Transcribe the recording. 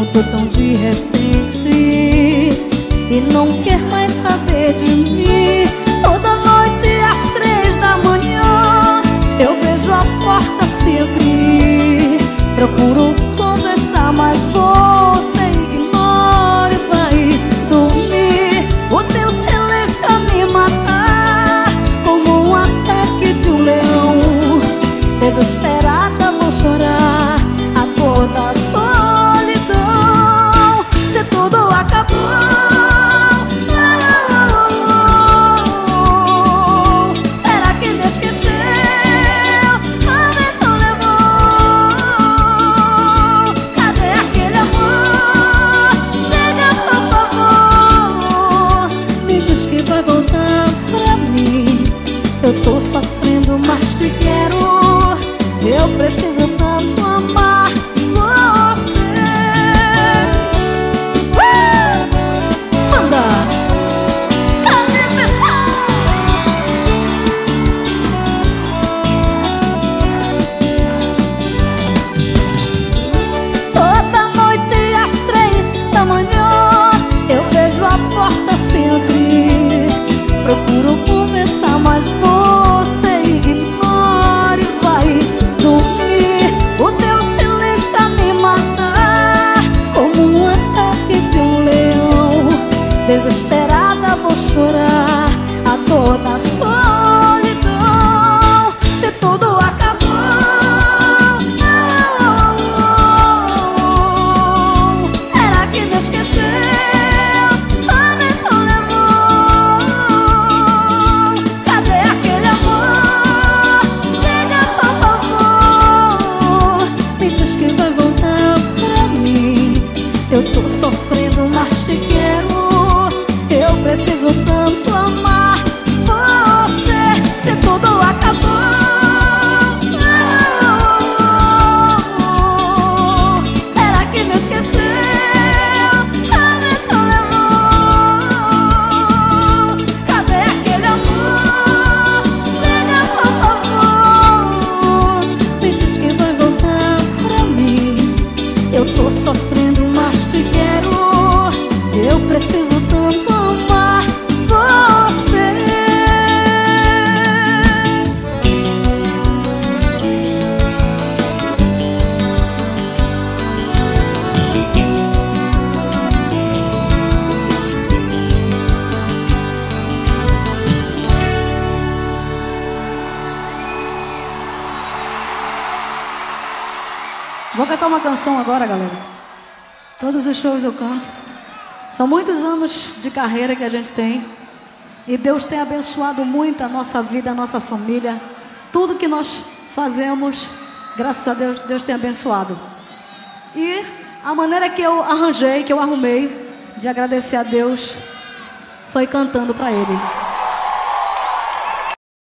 Tudo tão de repente e não quer mais saber de mim. Toda noite às 3 da manhã eu vejo a porta se abrir. Procuro conversar, mas você ignora e vai dormir. O teu silêncio a me matar, como um ataque de um leão. Desesperada vou chorar a dor da solidão. Se tudo acabou, será que me esqueceu? O vento levou. Cadê aquele amor? Diga por favor, me diz que vai voltar pra mim. Eu tô sofrendo, mas te quero. Eu preciso tanto amar você. Manda! Cadê, pessoal? Toda noite às 3 da manhã eu vejo a porta se abrir. Procuro conversar, mas você ignora e vai dormir. O teu silêncio a me matar, como um ataque de um leão. Desesperada vou chorar a dor da solidão. Se tudo acabou, será que me esqueceu? O vento levou. Cadê aquele amor? Diga por favor, me diz que vai voltar pra mim. Eu tô sofrendo, mas te quero. Eu preciso tanto amar você. Se tudo acabou, será que me esqueceu? O vento levou. Cadê aquele amor? Diga por favor, me diz que vai voltar pra mim. Eu tô sofrendo, mas te quero. Eu preciso tanto amar você. Vou cantar uma canção agora, galera. Todos os shows eu canto. São muitos anos de carreira que a gente tem. E Deus tem abençoado muito a nossa vida, a nossa família. Tudo que nós fazemos, graças a Deus, Deus tem abençoado. E a maneira que eu arranjei, que eu arrumei de agradecer a Deus, foi cantando para Ele.